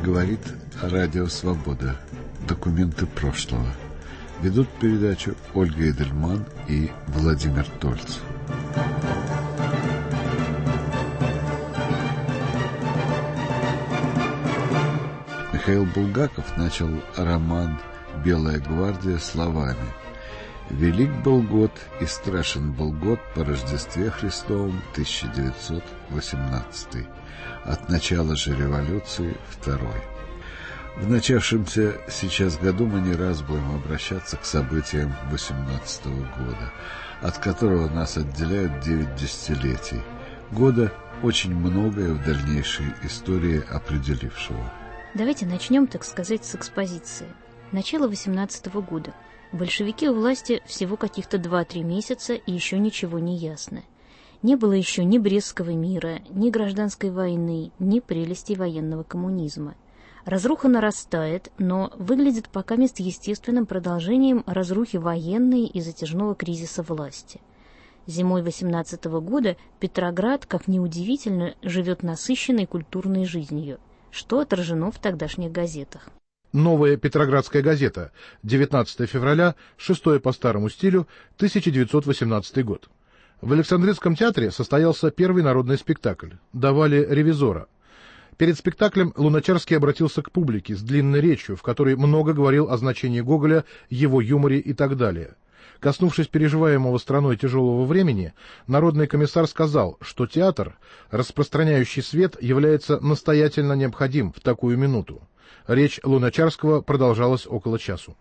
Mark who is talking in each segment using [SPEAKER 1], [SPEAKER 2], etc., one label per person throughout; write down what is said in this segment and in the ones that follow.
[SPEAKER 1] Говорит Радио Свобода. Документы прошлого. Ведут передачу Ольга Эдельман и Владимир Тольц. Михаил Булгаков начал роман «Белая гвардия» словами: «Велик был год и страшен был год по Рождестве Христовом 1918, от начала же революции второй». В начавшемся сейчас году мы не раз будем обращаться к событиям 18 года, от которого нас отделяют 9 десятилетий, года, очень многое в дальнейшей истории определившего.
[SPEAKER 2] Давайте начнем, так сказать, с экспозиции. Начало 18 года. Большевики у власти всего каких-то 2-3 месяца, и еще ничего не ясно. Не было еще ни Брестского мира, ни гражданской войны, ни прелестей военного коммунизма. Разруха нарастает, но выглядит пока мест естественным продолжением разрухи военной и затяжного кризиса власти. Зимой 18 года Петроград, как ни удивительно, живет насыщенной культурной жизнью, что отражено в тогдашних газетах.
[SPEAKER 3] «Новая Петроградская газета», 19 февраля, 6 по старому стилю, 1918 год. В Александринском театре состоялся первый народный спектакль. Давали «Ревизора». Перед спектаклем Луначарский обратился к публике с длинной речью, в которой много говорил о значении Гоголя, его юморе и так далее. Коснувшись переживаемого страной тяжелого времени, народный комиссар сказал, что театр, распространяющий свет, является настоятельно необходим в такую минуту. Речь Луначарского продолжалась около часу.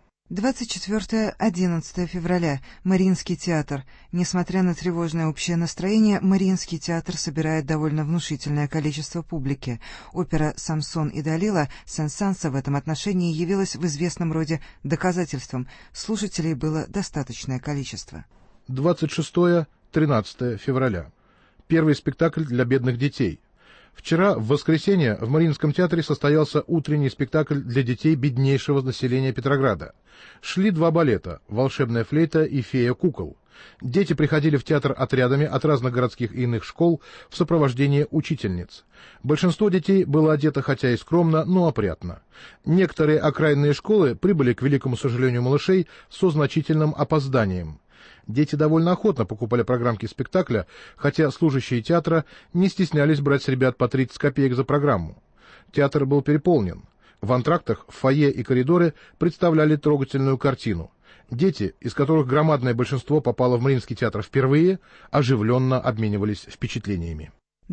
[SPEAKER 4] 24-11 февраля. Мариинский театр. Несмотря на тревожное общее настроение, Мариинский театр собирает довольно внушительное количество публики. Опера «Самсон и Далила» Сен-Санса в этом отношении явилась в известном роде доказательством. Слушателей было достаточное количество.
[SPEAKER 3] 26-13 февраля. Первый спектакль для бедных детей. Вчера, в воскресенье, в Мариинском театре состоялся утренний спектакль для детей беднейшего населения Петрограда. Шли 2 балета «Волшебная флейта» и «Фея кукол». Дети приходили в театр отрядами от разных городских и иных школ в сопровождении учительниц. Большинство детей было одето хотя и скромно, но опрятно. Некоторые окраинные школы прибыли, к великому сожалению малышей, со значительным опозданием. Дети довольно охотно покупали программки спектакля, хотя служащие театра не стеснялись брать с ребят по 30 копеек за программу. Театр был переполнен. В антрактах, фойе и коридоры представляли трогательную картину. Дети, из которых громадное большинство попало в Мариинский театр впервые, оживленно обменивались впечатлениями.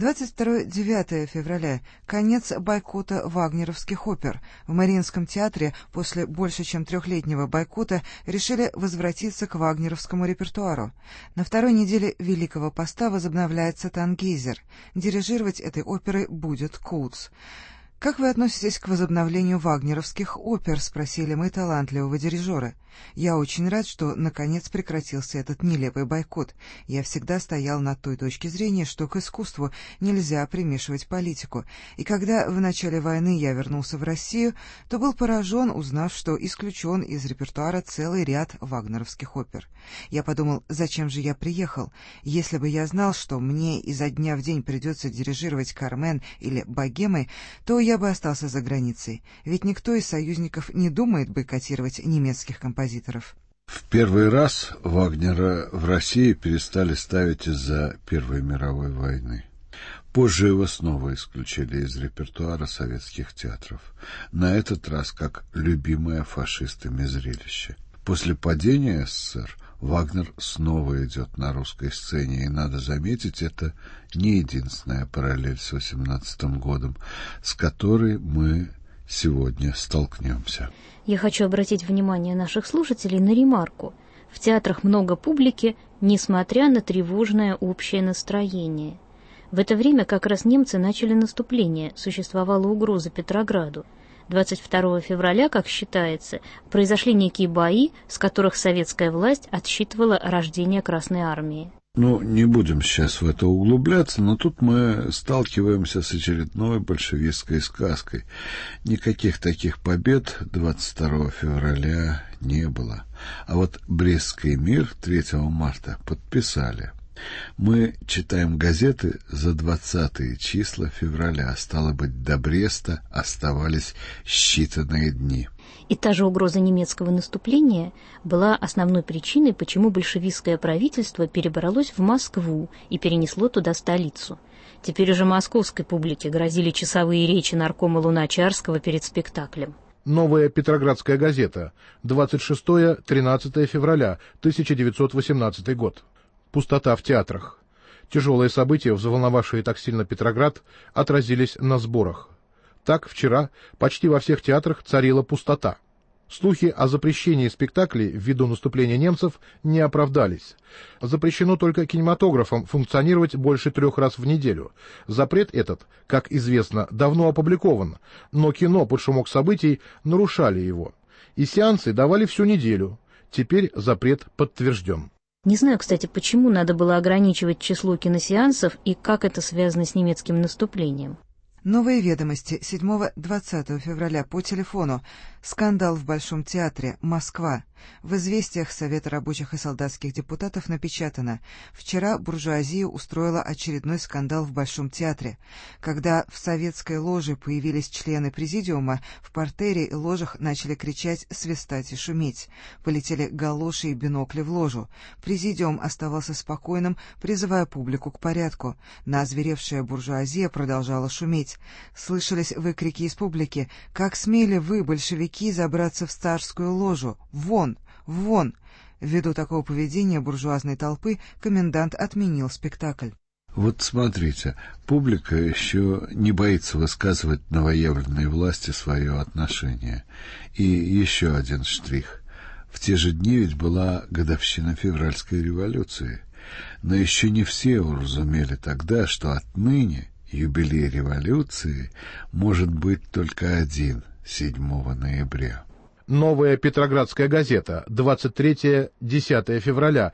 [SPEAKER 4] 22-9 февраля. Конец бойкота вагнеровских опер. В Мариинском театре после больше чем 3-летнего бойкота решили возвратиться к вагнеровскому репертуару. На второй неделе Великого Поста возобновляется «Тангейзер». Дирижировать этой оперой будет Коутс. «Как вы относитесь к возобновлению вагнеровских опер?» — спросили мы талантливого дирижера. «Я очень рад, что, наконец, прекратился этот нелепый бойкот. Я всегда стоял на той точке зрения, что к искусству нельзя примешивать политику. И когда в начале войны я вернулся в Россию, то был поражен, узнав, что исключен из репертуара целый ряд вагнеровских опер. Я подумал, зачем же я приехал? Если бы я знал, что мне изо дня в день придется дирижировать «Кармен» или «Богемой», то я бы остался за границей. Ведь никто из союзников не думает бойкотировать немецких композиторов».
[SPEAKER 1] В первый раз Вагнера в России перестали ставить из-за Первой мировой войны. Позже его снова исключили из репертуара советских театров, на этот раз как любимое фашистами зрелище. После падения СССР Вагнер снова идет на русской сцене, и, надо заметить, это не единственная параллель с 18 годом, с которой мы сегодня столкнемся.
[SPEAKER 2] Я хочу обратить внимание наших слушателей на ремарку. В театрах много публики, несмотря на тревожное общее настроение. В это время как раз немцы начали наступление, существовала угроза Петрограду. 22 февраля, как считается, произошли некие бои, с которых советская власть отсчитывала рождение Красной армии.
[SPEAKER 1] Не будем сейчас в это углубляться, но тут мы сталкиваемся с очередной большевистской сказкой. Никаких таких побед 22 февраля не было. А вот Брестский мир 3 марта подписали. Мы читаем газеты за 20-е числа февраля, стало быть, до Бреста оставались считанные дни.
[SPEAKER 2] И та же угроза немецкого наступления была основной причиной, почему большевистское правительство перебралось в Москву и перенесло туда столицу. Теперь уже московской публике грозили часовые речи наркома Луначарского перед спектаклем.
[SPEAKER 3] Новая Петроградская газета, 26-13 февраля, 1918 год. Пустота в театрах. Тяжелые события, взволновавшие так сильно Петроград, отразились на сборах. Так, вчера почти во всех театрах царила пустота. Слухи о запрещении спектаклей ввиду наступления немцев не оправдались. Запрещено только кинематографам функционировать больше 3 раз в неделю. Запрет этот, как известно, давно опубликован, но кино под шумок событий нарушали его. И сеансы давали всю неделю. Теперь запрет подтвержден.
[SPEAKER 2] Не знаю, кстати, почему надо было ограничивать число киносеансов и как это связано с немецким наступлением.
[SPEAKER 4] Новые ведомости 7-20 февраля по телефону. Скандал в Большом театре. Москва. В известиях Совета рабочих и солдатских депутатов напечатано: вчера буржуазия устроила очередной скандал в Большом театре. Когда в советской ложе появились члены президиума, в партере и ложах начали кричать, свистать и шуметь. Полетели галоши и бинокли в ложу. Президиум оставался спокойным, призывая публику к порядку. Но озверевшая буржуазия продолжала шуметь. Слышались выкрики из публики: «Как смели вы, большевики, забраться в царскую ложу? Вон! Вон!» Ввиду такого поведения буржуазной толпы комендант отменил спектакль.
[SPEAKER 1] Вот смотрите, публика еще не боится высказывать новоявленной власти свое отношение. И еще один штрих. В те же дни ведь была годовщина февральской революции. Но еще не все уразумели тогда, что отныне юбилей революции может быть только один, 7 ноября.
[SPEAKER 3] Новая Петроградская газета, 23-10 февраля,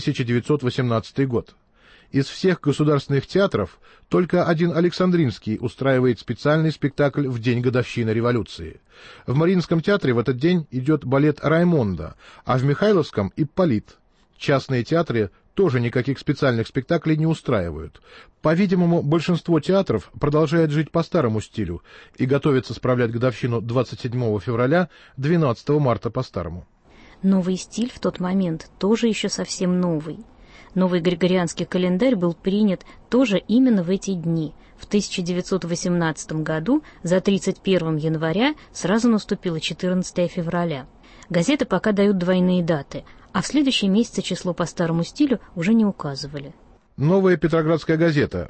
[SPEAKER 3] 1918 год. Из всех государственных театров только один Александринский устраивает специальный спектакль в день годовщины революции. В Мариинском театре в этот день идет балет «Раймонда», а в Михайловском — «Ипполит». Частные театры тоже никаких специальных спектаклей не устраивают. По-видимому, большинство театров продолжает жить по старому стилю и готовится справлять годовщину 27 февраля, 12 марта по старому.
[SPEAKER 2] Новый стиль в тот момент тоже еще совсем новый. Новый григорианский календарь был принят тоже именно в эти дни. В 1918 году за 31 января сразу наступило 14 февраля. Газеты пока дают двойные даты, а в следующие месяцы число по старому стилю уже не указывали.
[SPEAKER 3] Новая Петроградская газета,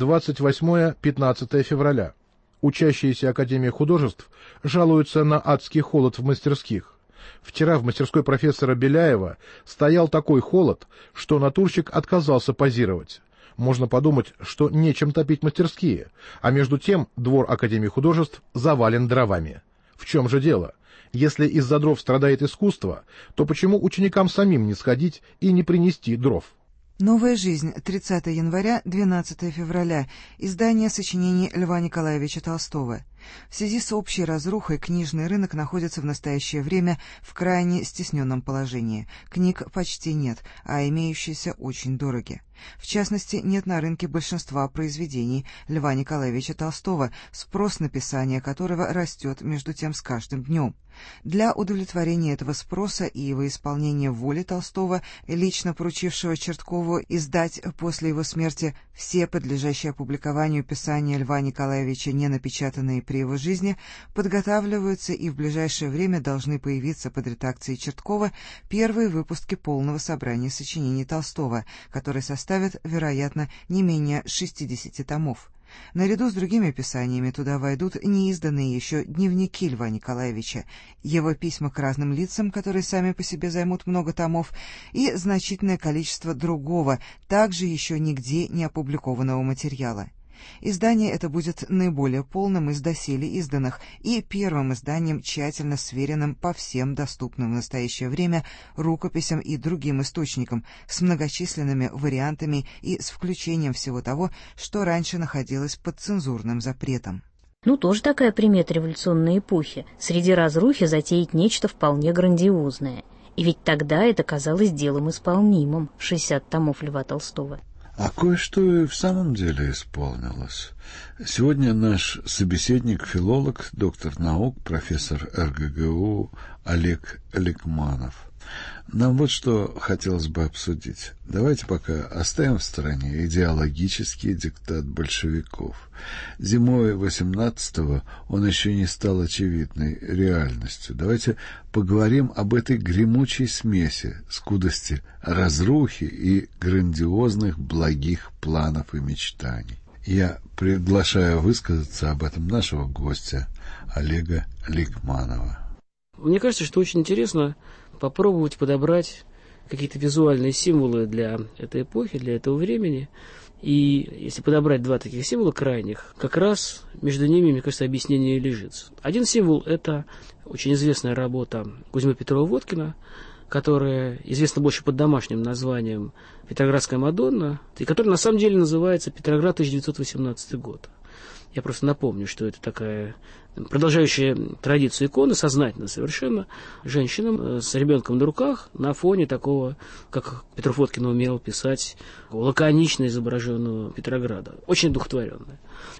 [SPEAKER 3] 28-15 февраля. Учащиеся Академии художеств жалуются на адский холод в мастерских. Вчера в мастерской профессора Беляева стоял такой холод, что натурщик отказался позировать. Можно подумать, что нечем топить мастерские, а между тем двор Академии художеств завален дровами. В чем же дело? Если из-за дров страдает искусство, то почему ученикам самим не сходить и не принести дров?
[SPEAKER 4] Новая жизнь. 30 января, 12 февраля. Издание сочинений Льва Николаевича Толстого. В связи с общей разрухой книжный рынок находится в настоящее время в крайне стесненном положении. Книг почти нет, а имеющиеся очень дороги. В частности, нет на рынке большинства произведений Льва Николаевича Толстого, спрос на писание которого растет между тем с каждым днем. Для удовлетворения этого спроса и во исполнение воли Толстого, лично поручившего Черткову издать после его смерти все подлежащие опубликованию писания Льва Николаевича, не напечатанные при его жизни, подготавливаются и в ближайшее время должны появиться под редакцией Черткова первые выпуски полного собрания сочинений Толстого, которые составят, вероятно, не менее 60 томов. Наряду с другими писаниями туда войдут неизданные еще дневники Льва Николаевича, его письма к разным лицам, которые сами по себе займут много томов, и значительное количество другого, также еще нигде не опубликованного материала. Издание это будет наиболее полным из доселе изданных и первым изданием, тщательно сверенным по всем доступным в настоящее время рукописям и другим источникам, с многочисленными вариантами и с включением всего того, что раньше находилось под цензурным запретом.
[SPEAKER 2] Ну, тоже такая примета революционной эпохи. Среди разрухи затеять нечто вполне грандиозное. И ведь тогда это казалось делом исполнимым, 60 томов Льва Толстого.
[SPEAKER 1] А кое-что и в самом деле исполнилось. Сегодня наш собеседник, филолог, доктор наук, профессор РГГУ Олег Ликманов. Нам вот что хотелось бы обсудить. Давайте пока оставим в стороне идеологический диктат большевиков. Зимой 18-го он еще не стал очевидной реальностью. Давайте поговорим об этой гремучей смеси, скудости разрухи и грандиозных благих планов и мечтаний. Я приглашаю высказаться об этом нашего гостя Олега Ликманова.
[SPEAKER 5] Мне кажется, что очень интересно попробовать подобрать какие-то визуальные символы для этой эпохи, для этого времени. И если подобрать два таких символа крайних, как раз между ними, мне кажется, объяснение и лежит. Один символ – это очень известная работа Кузьмы Петрова-Водкина, которая известна больше под домашним названием «Петроградская Мадонна», и которая на самом деле называется «Петроград, 1918 год». Я просто напомню, что это такая продолжающая традицию иконы, сознательно совершенно, женщина с ребенком на руках на фоне такого, как Петров-Водкин умел писать, лаконично изображенного Петрограда. Очень одухотворенная.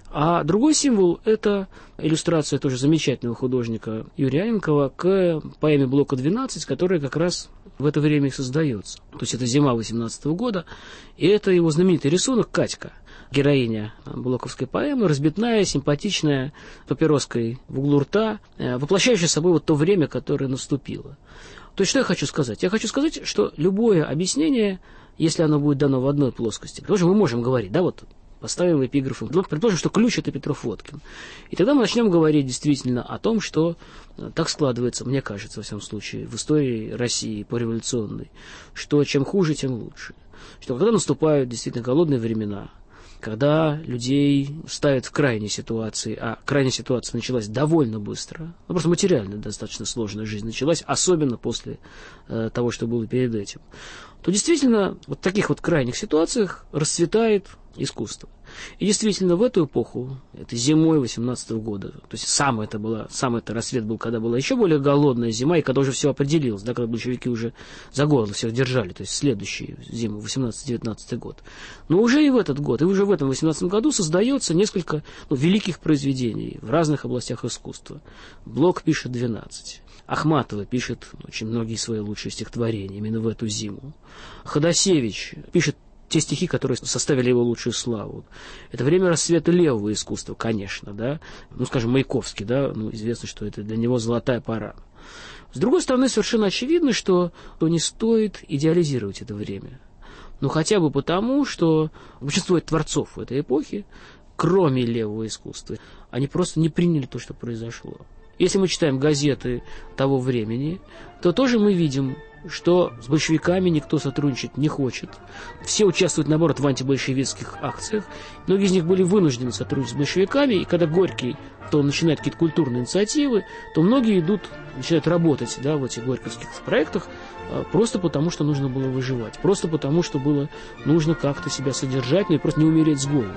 [SPEAKER 5] А другой символ – это иллюстрация тоже замечательного художника Юрия Анненкова к поэме Блока «12», которая как раз в это время и создается. То есть это зима 18 года, и это его знаменитый рисунок «Катька». Героиня блоковской поэмы, разбитная, симпатичная, папироской в углу рта, воплощающая собой вот то время, которое наступило. То есть, что я хочу сказать? Я хочу сказать, что любое объяснение, если оно будет дано в одной плоскости, тоже мы можем говорить, да, вот поставим эпиграфом, предположим, что ключ – это Петров-Водкин. И тогда мы начнем говорить действительно о том, что так складывается, мне кажется, во всяком случае, в истории России пореволюционной, что чем хуже, тем лучше. Что когда наступают действительно голодные времена, когда людей ставят в крайней ситуации, а крайняя ситуация началась довольно быстро, просто материально достаточно сложная жизнь началась, особенно после того, что было перед этим, то действительно вот в таких вот крайних ситуациях расцветает искусство. И действительно в эту эпоху, это зимой 18 года, то есть сам это рассвет был, когда была еще более голодная зима, и когда уже все определилось, да, когда большевики уже за горло всех держали, то есть следующую зиму, 18-19 год. Но уже и в этот год, и уже в этом 18 году создается несколько великих произведений в разных областях искусства. Блок пишет 12. Ахматова пишет очень многие свои лучшие стихотворения именно в эту зиму. Ходосевич пишет те стихи, которые составили его лучшую славу. Это время расцвета левого искусства, конечно, да. Скажем, Маяковский, да, известно, что это для него золотая пора. С другой стороны, совершенно очевидно, что не стоит идеализировать это время. Хотя бы потому, что большинство творцов этой эпохи, кроме левого искусства, они просто не приняли то, что произошло. Если мы читаем газеты того времени, то тоже мы видим, что с большевиками никто сотрудничать не хочет. Все участвуют, наоборот, в антибольшевистских акциях. Многие из них были вынуждены сотрудничать с большевиками, и когда Горький то начинает какие-то культурные инициативы, то многие начинают работать, да, в этих горьковских проектах просто потому, что нужно было выживать, просто потому, что было нужно как-то себя содержать, и просто не умереть с голоду.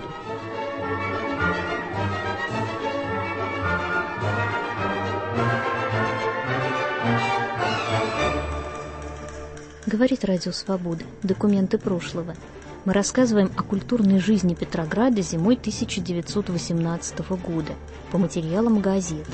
[SPEAKER 2] Говорит Радио Свобода. Документы прошлого. Мы рассказываем о культурной жизни Петрограда зимой 1918 года по материалам газет.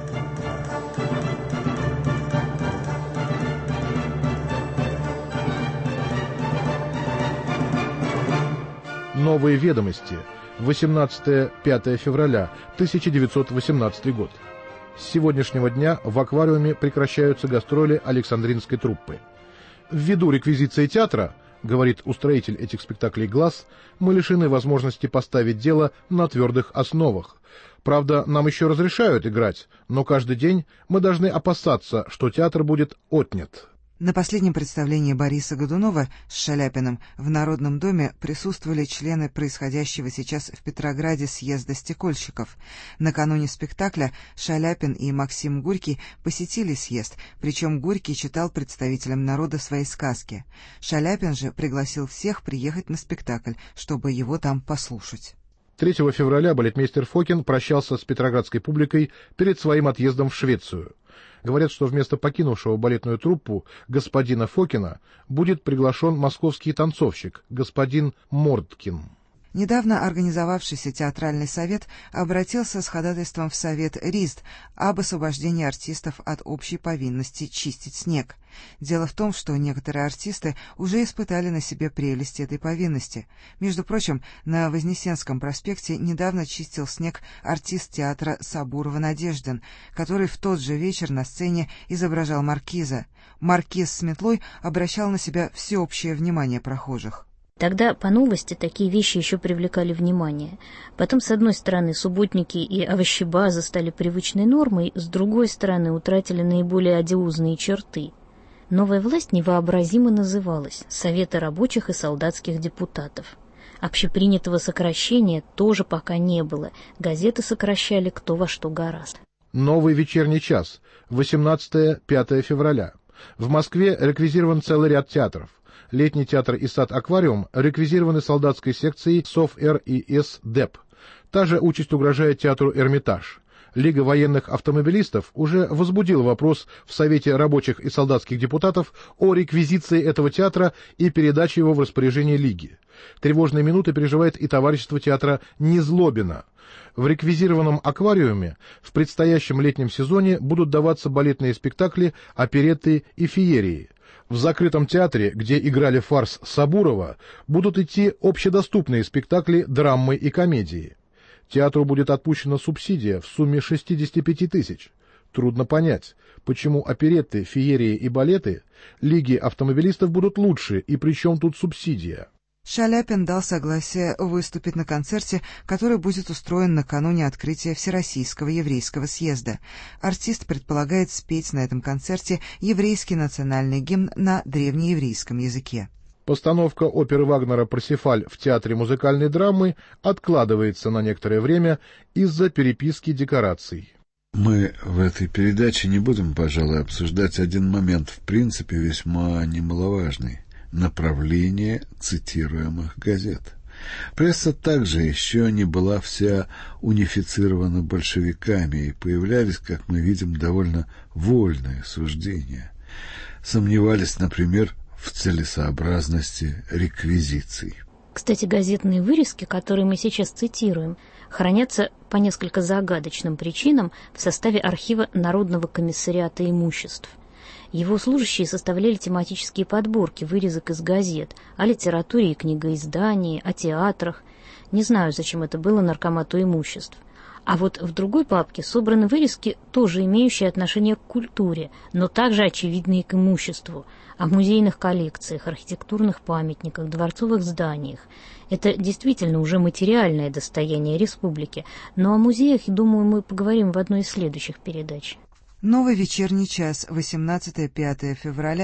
[SPEAKER 3] Новые ведомости. 18-5 февраля 1918 год. С сегодняшнего дня в аквариуме прекращаются гастроли Александринской труппы. Ввиду реквизиции театра, говорит устроитель этих спектаклей «Глаз», мы лишены возможности поставить дело на твердых основах. Правда, нам еще разрешают играть, но каждый день мы должны опасаться, что театр будет отнят.
[SPEAKER 4] На последнем представлении Бориса Годунова с Шаляпиным в Народном доме присутствовали члены происходящего сейчас в Петрограде съезда стекольщиков. Накануне спектакля Шаляпин и Максим Горький посетили съезд, причем Горький читал представителям народа свои сказки. Шаляпин же пригласил всех приехать на спектакль, чтобы его там послушать.
[SPEAKER 3] 3 февраля балетмейстер Фокин прощался с петроградской публикой перед своим отъездом в Швецию. Говорят, что вместо покинувшего балетную труппу господина Фокина будет приглашен московский танцовщик, господин Мордкин.
[SPEAKER 4] Недавно организовавшийся театральный совет обратился с ходатайством в Совет РИЗД об освобождении артистов от общей повинности чистить снег. Дело в том, что некоторые артисты уже испытали на себе прелести этой повинности. Между прочим, на Вознесенском проспекте недавно чистил снег артист театра Сабурова Надеждин, который в тот же вечер на сцене изображал маркиза. Маркиз с метлой обращал на себя всеобщее внимание прохожих.
[SPEAKER 2] Тогда по новости такие вещи еще привлекали внимание. Потом, с одной стороны, субботники и овощебазы стали привычной нормой, с другой стороны, утратили наиболее одиозные черты. Новая власть невообразимо называлась «Советы рабочих и солдатских депутатов». Общепринятого сокращения тоже пока не было, газеты сокращали кто во что гораст.
[SPEAKER 3] Новый вечерний час, 18-5 февраля. В Москве реквизирован целый ряд театров. Летний театр и сад-аквариум реквизированы солдатской секцией СОВ-Р и С-ДЭП. Та же участь угрожает театру «Эрмитаж». Лига военных автомобилистов уже возбудила вопрос в Совете рабочих и солдатских депутатов о реквизиции этого театра и передаче его в распоряжение Лиги. Тревожные минуты переживает и товарищество театра Незлобина. В реквизированном аквариуме в предстоящем летнем сезоне будут даваться балетные спектакли, оперетты и феерии. В закрытом театре, где играли фарс Сабурова, будут идти общедоступные спектакли, драмы и комедии. Театру будет отпущена субсидия в сумме 65 тысяч. Трудно понять, почему оперетты, феерии и балеты Лиги автомобилистов будут лучше, и при чем тут субсидия?
[SPEAKER 4] Шаляпин дал согласие выступить на концерте, который будет устроен накануне открытия Всероссийского еврейского съезда. Артист предполагает спеть на этом концерте еврейский национальный гимн на древнееврейском языке.
[SPEAKER 3] Постановка оперы Вагнера «Парсифаль» в Театре музыкальной драмы откладывается на некоторое время из-за переписки декораций.
[SPEAKER 1] Мы в этой передаче не будем, пожалуй, обсуждать один момент, в принципе, весьма немаловажный – направление цитируемых газет. Пресса также еще не была вся унифицирована большевиками, и появлялись, как мы видим, довольно вольные суждения. Сомневались, например, в целесообразности реквизиций.
[SPEAKER 2] Кстати, газетные вырезки, которые мы сейчас цитируем, хранятся по несколько загадочным причинам в составе архива Народного комиссариата имуществ. Его служащие составляли тематические подборки вырезок из газет о литературе и книгоиздании, о театрах. Не знаю, зачем это было наркомату имуществ. А вот в другой папке собраны вырезки, тоже имеющие отношение к культуре, но также очевидные к имуществу, о музейных коллекциях, архитектурных памятниках, дворцовых зданиях. Это действительно уже материальное достояние республики, но о музеях, думаю, мы поговорим в одной из следующих передач.
[SPEAKER 4] Новый вечерний час, 18-5 февраля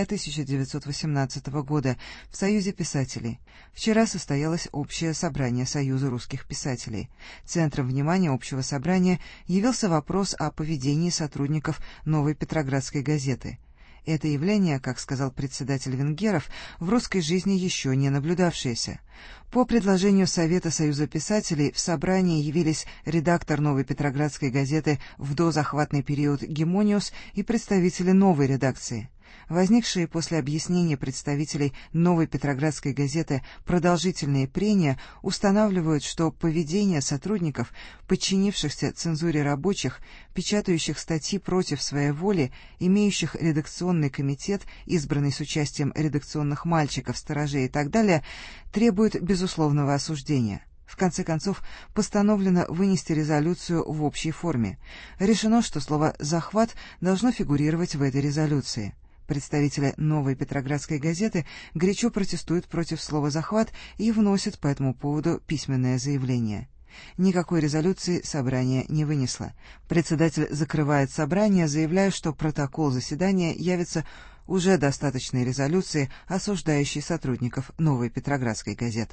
[SPEAKER 4] 1918 года, в Союзе писателей. Вчера состоялось общее собрание Союза русских писателей. Центром внимания общего собрания явился вопрос о поведении сотрудников «Новой Петроградской газеты». Это явление, как сказал председатель Венгеров, в русской жизни еще не наблюдавшееся. По предложению Совета Союза писателей в собрание явились редактор «Новой Петроградской газеты» в дозахватный период Гемониус и представители новой редакции. Возникшие после объяснения представителей «Новой Петроградской газеты» продолжительные прения устанавливают, что поведение сотрудников, подчинившихся цензуре рабочих, печатающих статьи против своей воли, имеющих редакционный комитет, избранный с участием редакционных мальчиков, сторожей и так далее, требует безусловного осуждения. В конце концов, постановлено вынести резолюцию в общей форме. Решено, что слово «захват» должно фигурировать в этой резолюции. Представители «Новой Петроградской газеты» горячо протестуют против слова «захват» и вносят по этому поводу письменное заявление. Никакой резолюции собрание не вынесло. Председатель закрывает собрание, заявляя, что протокол заседания явится уже достаточной резолюцией, осуждающей сотрудников «Новой Петроградской газеты».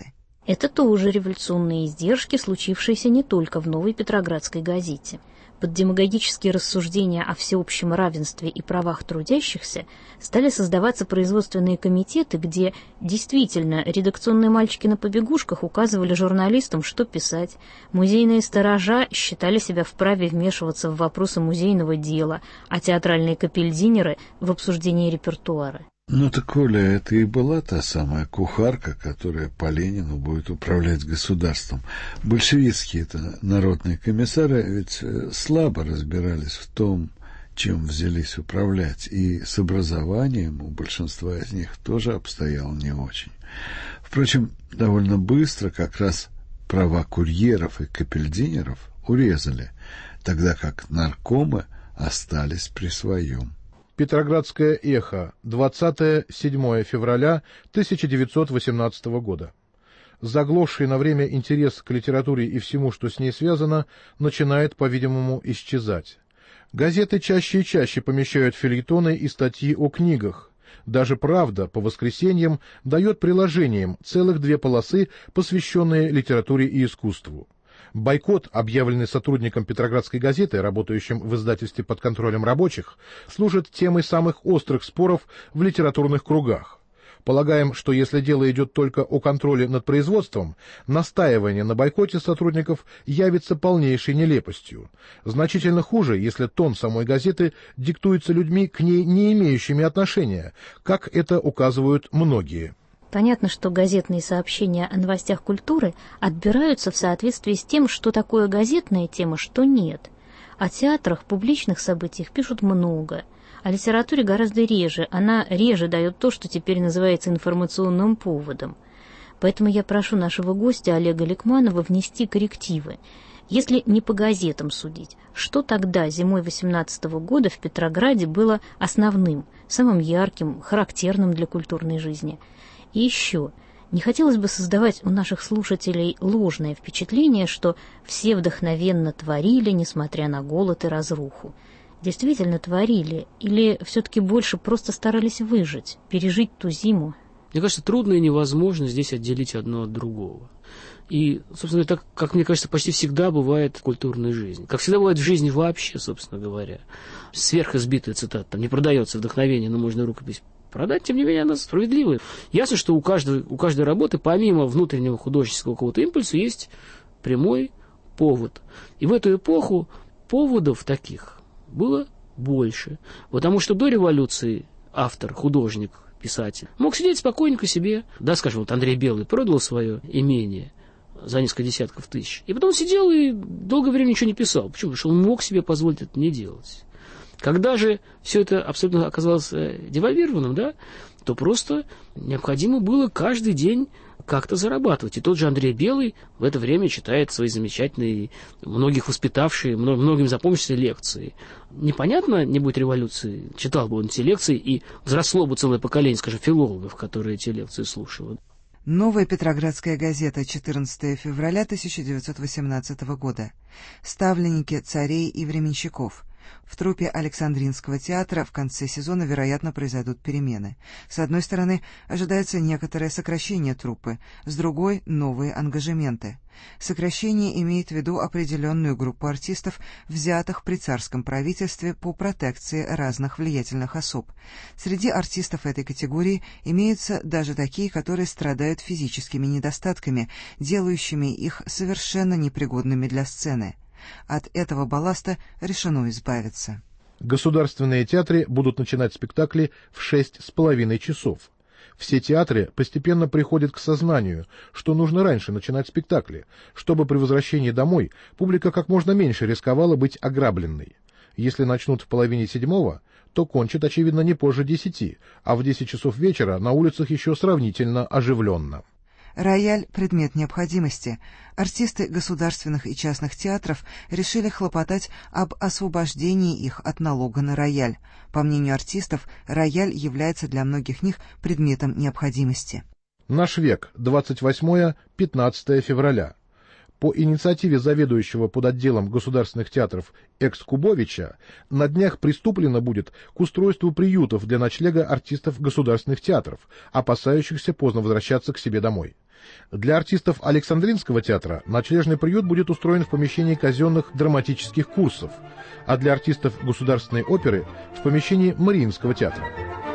[SPEAKER 2] Это тоже революционные издержки, случившиеся не только в «Новой Петроградской газете». Под демагогические рассуждения о всеобщем равенстве и правах трудящихся стали создаваться производственные комитеты, где действительно редакционные мальчики на побегушках указывали журналистам, что писать, музейные сторожа считали себя вправе вмешиваться в вопросы музейного дела, а театральные капельдинеры — в обсуждение репертуара.
[SPEAKER 1] Ну так, Оля, это и была та самая кухарка, которая по Ленину будет управлять государством. Большевистские-то народные комиссары ведь слабо разбирались в том, чем взялись управлять, и с образованием у большинства из них тоже обстояло не очень. Впрочем, довольно быстро как раз права курьеров и капельдинеров урезали, тогда как наркомы остались при своем.
[SPEAKER 3] Петроградское эхо, 27 февраля 1918 года. Заглохший на время интерес к литературе и всему, что с ней связано, начинает, по-видимому, исчезать. Газеты чаще и чаще помещают фельетоны и статьи о книгах. Даже «Правда» по воскресеньям дает приложениям целых 2 полосы, посвященные литературе и искусству. Бойкот, объявленный сотрудником Петроградской газеты, работающим в издательстве под контролем рабочих, служит темой самых острых споров в литературных кругах. Полагаем, что если дело идет только о контроле над производством, настаивание на бойкоте сотрудников явится полнейшей нелепостью. Значительно хуже, если тон самой газеты диктуется людьми, к ней не имеющими отношения, как это указывают многие.
[SPEAKER 2] Понятно, что газетные сообщения о новостях культуры отбираются в соответствии с тем, что такое газетная тема, что нет. О театрах, публичных событиях пишут много, о литературе гораздо реже, она реже дает то, что теперь называется информационным поводом. Поэтому я прошу нашего гостя Олега Ликманова внести коррективы. Если не по газетам судить, что тогда, зимой 18 года, в Петрограде было основным, самым ярким, характерным для культурной жизни? И еще, не хотелось бы создавать у наших слушателей ложное впечатление, что все вдохновенно творили, несмотря на голод и разруху. Действительно творили, или все-таки больше просто старались выжить, пережить ту зиму?
[SPEAKER 5] Мне кажется, трудно и невозможно здесь отделить одно от другого. И, собственно, так, как мне кажется, почти всегда бывает в культурной жизни. Как всегда бывает в жизни вообще, собственно говоря. Сверхизбитая цитата, там не продается вдохновение, но можно рукопись продать, тем не менее, она справедливая. Ясно, что у каждой работы, помимо внутреннего художественного какого-то импульса, есть прямой повод. И в эту эпоху поводов таких было больше. Потому что до революции автор, художник, писатель мог сидеть спокойненько себе. Да, скажем, вот Андрей Белый продал свое имение за несколько десятков тысяч. И потом сидел и долгое время ничего не писал. Почему? Потому что он мог себе позволить это не делать. Когда же все это абсолютно оказалось девальвированным, да, то просто необходимо было каждый день как-то зарабатывать. И тот же Андрей Белый в это время читает свои замечательные, многих воспитавшие, многим запомнившиеся лекции. Непонятно, не будет революции, читал бы он эти лекции, и взросло бы целое поколение, скажем, филологов, которые эти лекции слушают.
[SPEAKER 4] Новая Петроградская газета, 14 февраля 1918 года. Ставленники царей и временщиков. В труппе Александринского театра в конце сезона, вероятно, произойдут перемены. С одной стороны, ожидается некоторое сокращение труппы, с другой — новые ангажементы. Сокращение имеет в виду определенную группу артистов, взятых при царском правительстве по протекции разных влиятельных особ. Среди артистов этой категории имеются даже такие, которые страдают физическими недостатками, делающими их совершенно непригодными для сцены. От этого балласта решено избавиться.
[SPEAKER 3] Государственные театры будут начинать спектакли в 6,5 часов. Все театры постепенно приходят к сознанию, что нужно раньше начинать спектакли, чтобы при возвращении домой публика как можно меньше рисковала быть ограбленной. Если начнут в половине 7, то кончат, очевидно, не позже 10, а в 10 часов вечера на улицах еще сравнительно оживленно.
[SPEAKER 4] Рояль – предмет необходимости. Артисты государственных и частных театров решили хлопотать об освобождении их от налога на рояль. По мнению артистов, рояль является для многих них предметом необходимости.
[SPEAKER 3] Наш век, 28-15 февраля. По инициативе заведующего подотделом государственных театров Экс-Кубовича на днях приступлено будет к устройству приютов для ночлега артистов государственных театров, опасающихся поздно возвращаться к себе домой. Для артистов Александринского театра ночлежный приют будет устроен в помещении казенных драматических курсов, а для артистов Государственной оперы – в помещении Мариинского театра.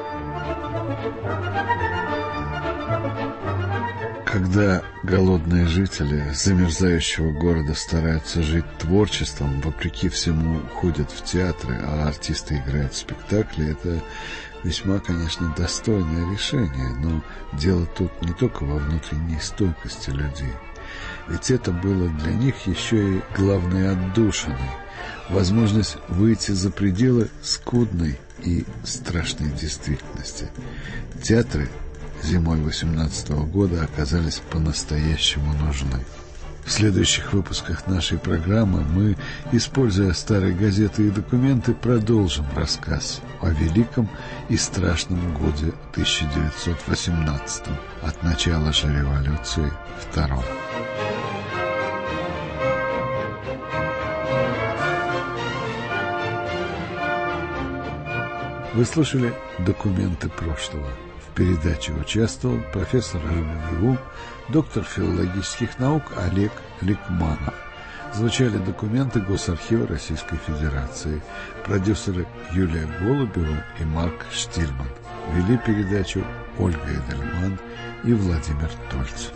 [SPEAKER 1] Когда голодные жители замерзающего города стараются жить творчеством, вопреки всему ходят в театры, а артисты играют в спектакли, это весьма, конечно, достойное решение, но дело тут не только во внутренней стойкости людей. Ведь это было для них еще и главной отдушиной, возможность выйти за пределы скудной и страшной действительности. Театры зимой 18 года оказались по-настоящему нужны. В следующих выпусках нашей программы мы, используя старые газеты и документы, продолжим рассказ о великом и страшном годе 1918, от начала же революции втором. Вы слушали «Документы прошлого». В передаче участвовал профессор РГГУ, доктор филологических наук Олег Ликманов. Звучали документы Госархива Российской Федерации, продюсеры Юлия Голубева и Марк Штильман. Вели передачу Ольга Эдельман и Владимир Тольц.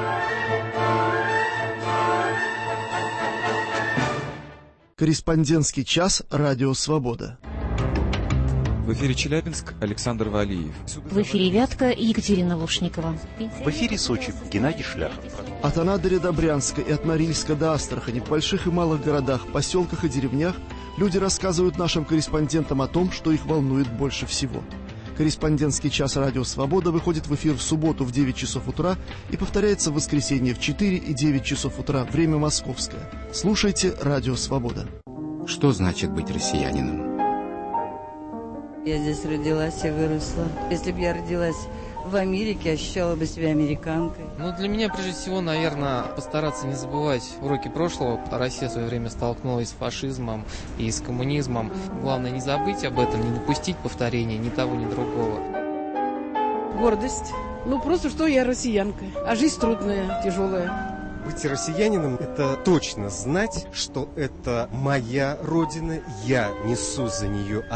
[SPEAKER 6] Корреспондентский час «Радио Свобода».
[SPEAKER 7] В эфире Челябинск, Александр Валиев.
[SPEAKER 2] В эфире Вятка, Екатерина Лушникова.
[SPEAKER 8] В эфире Сочи, Геннадий Шляхов.
[SPEAKER 6] От Анадыря до Брянска и от Норильска до Астрахани, в больших и малых городах, поселках и деревнях люди рассказывают нашим корреспондентам о том, что их волнует больше всего. Корреспондентский час «Радио Свобода» выходит в эфир в субботу в 9 часов утра и повторяется в воскресенье в 4 и 9 часов утра, время московское. Слушайте «Радио Свобода».
[SPEAKER 9] Что значит быть россиянином?
[SPEAKER 10] Я здесь родилась и выросла. Если бы я родилась в Америке, ощущала бы себя американкой.
[SPEAKER 11] Для меня, прежде всего, наверное, постараться не забывать уроки прошлого. Россия в свое время столкнулась с фашизмом и с коммунизмом. Главное не забыть об этом, не допустить повторения ни того, ни другого.
[SPEAKER 12] Гордость. Просто что я россиянка. А жизнь трудная, тяжелая.
[SPEAKER 13] Быть россиянином – это точно знать, что это моя родина, я несу за нее